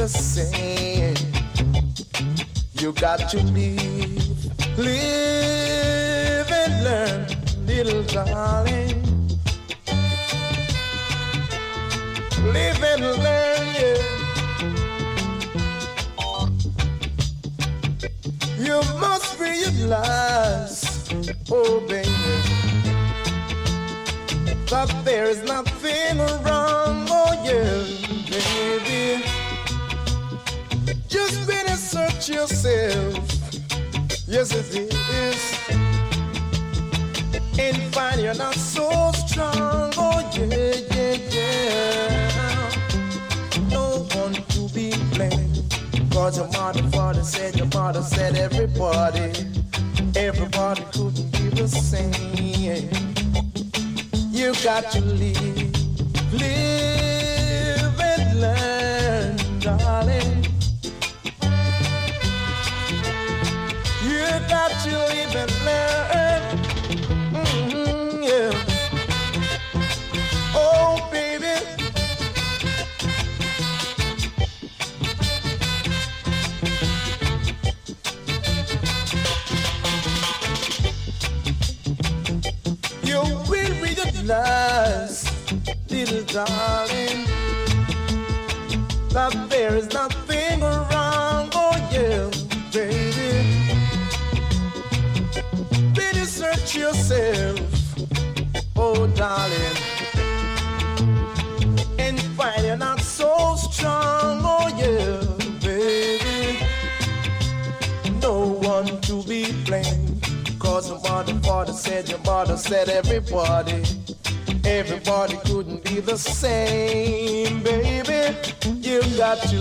the same. You got to live and learn, little darling. Live and learn, yeah. You must realize, oh baby, that there is nothing wrong, oh yeah, baby. Just better search yourself, yes it is, and find you're not so strong, oh yeah, yeah, yeah. No one to be blamed, cause your father said everybody couldn't be the same. You got to live and learn, darling. You got to live and learn, yeah. Oh, baby. You will realize, little darling, that there is nothing wrong, oh yeah, baby. Better search yourself, oh darling, and find you're not so strong, oh yeah, baby. No one to be blamed, cause your father said everybody couldn't be the same, baby. You got to